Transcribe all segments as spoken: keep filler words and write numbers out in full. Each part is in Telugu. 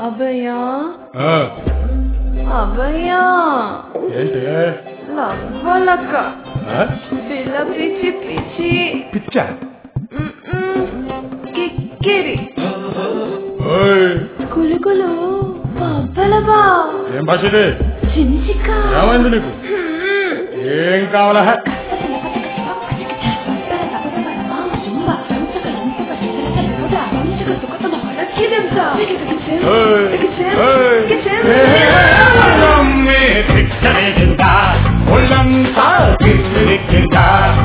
అభయా అభయా ఏంటి లవ్వలక్క పిల్ల పిచ్చి పిచ్చి పిచ్చ కిక్కిరి కులుకులు పబ్బలబా ఏం భాషది చిన్చిక ఏమైంది నీకు ఏం కావాలా ఒళ్ళంతా గిమ్మిరెక్కిందా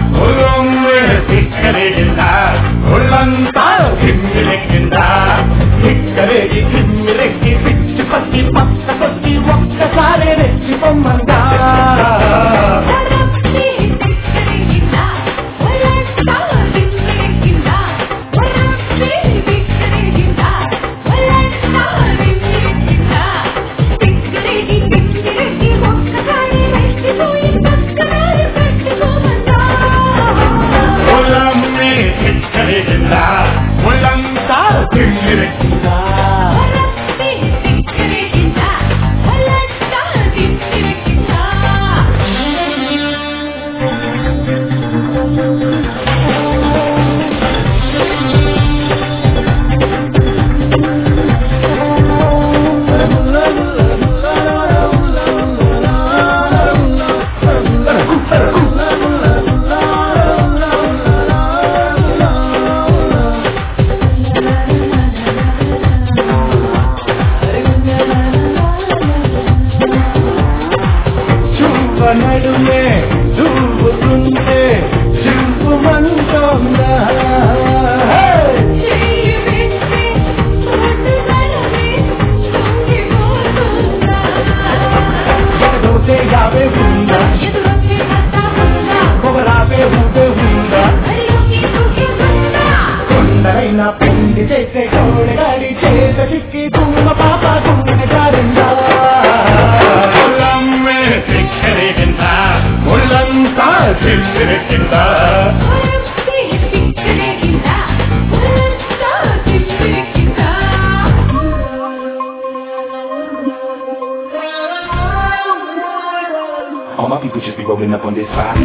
ఒళ్ళంతా గిమ్మిరెక్కిందా గిక్కరేగి గిమ్మిరెక్కి పిచ్చి పట్టి పక్క కొట్టి ఒక్కసారి రెచ్చిపోమ్మందా ఒళ్ళంతా గిమ్మిరెక్కిందా నడుమే చూపుతుంటే చూపుమంటోందా ఎదోతే యావే ఉందా కొబరావే ఊపే ఉందా కొండైనా పిండి చేసే కోడగాడి చేత చిక్కి తుమ్మ పాప గుండె జారిందా ఒళ్ళంతా గిమ్మిరెక్కిందా All my people just be rolling up on this side.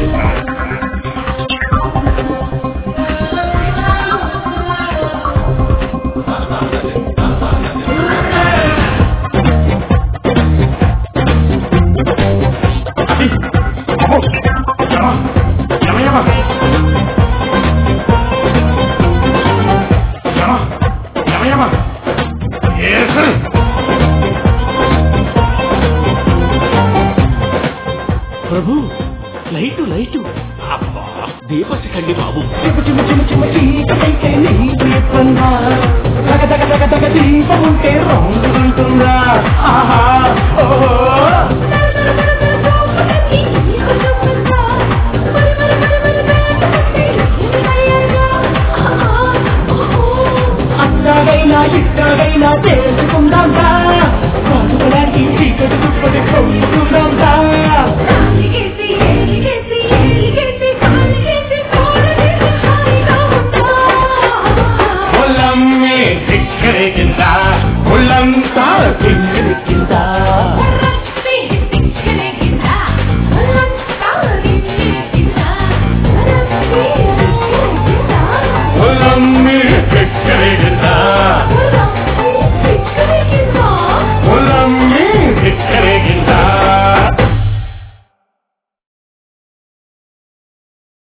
ప్రభు లైటు లైటు అబ్బా దీపసి కండి బాబు దీపం ఉంటే రౌండ్ ఉంటుందా ఆహా ఓహో అట్టాగైనా ఇట్టాగైనా తెలుసుకుందాందా చీకటి దుప్పటి కొనుక్కుందాందా